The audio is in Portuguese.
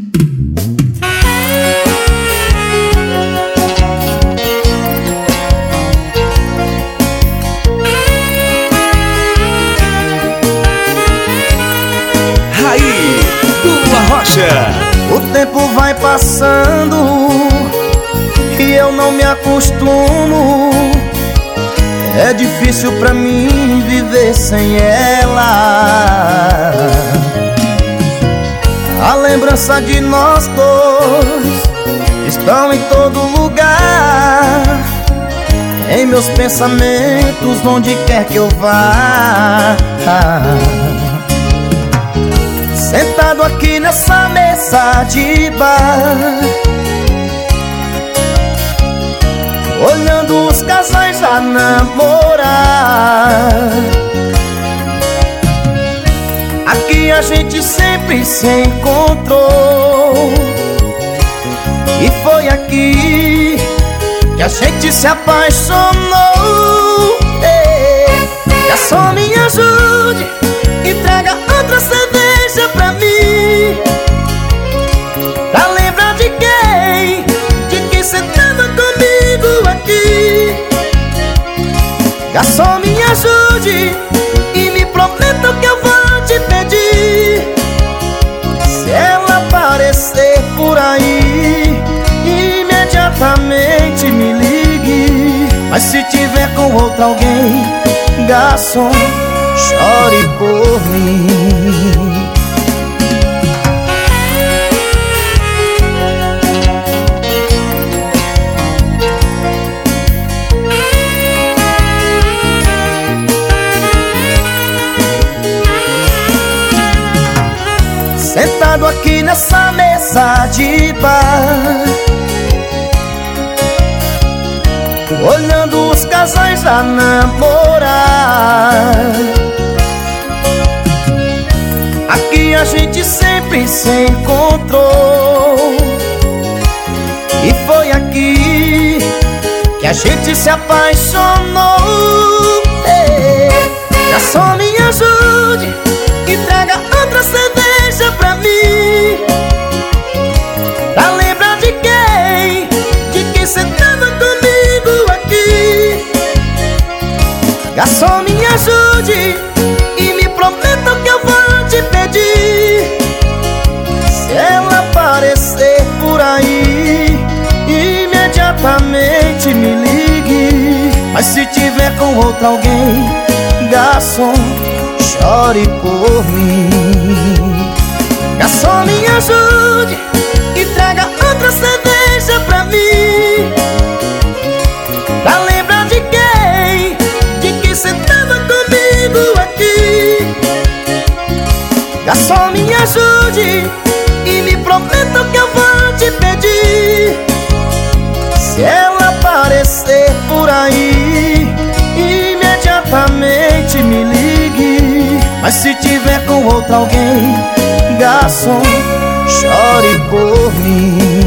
O tempo vai passando e eu não me acostumo. É difícil pra mim viver sem ela. A lembrança de nós dois estão em todo lugar, em meus pensamentos, onde quer que eu vá. Sentado aqui nessa mesa de bar, olhando os casais a namorar. Aqui a gente sempre se encontrou, e foi aqui que a gente se apaixonou. Garçom, me ajude, entrega outra cerveja pra mim, pra lembrar de quem? De quem cê tava comigo aqui. Garçom, me ajude e me prometa que eu vou te pedir. Se ela aparecer por aí, imediatamente me ligue. Mas se tiver com outro alguém, garçom, chore por mim. Sentado aqui nessa mesa de bar, olhando os casais a namorar. Aqui a gente sempre se encontrou, e foi aqui que a gente se apaixonou. Garçom, me ajude, entrega outra cerveja pra mim, pra lembrar de quem? De quem cê tava comigo aqui. Garçom, me ajude e me prometa que eu vou te pedir. Se ela aparecer por aí, imediatamente me ligue. Mas se tiver com outro alguém, garçom, chore por mim. Garçom, me ajude, entrega outra cerveja pra mim, pra lembrar de quem? De quem cê tava comigo aqui. Garçom, me ajude e me prometa que eu vou te pedir. Se ela aparecer por aí, imediatamente me ligue. Mas se tiver com outro alguém, garçom, chore por mim.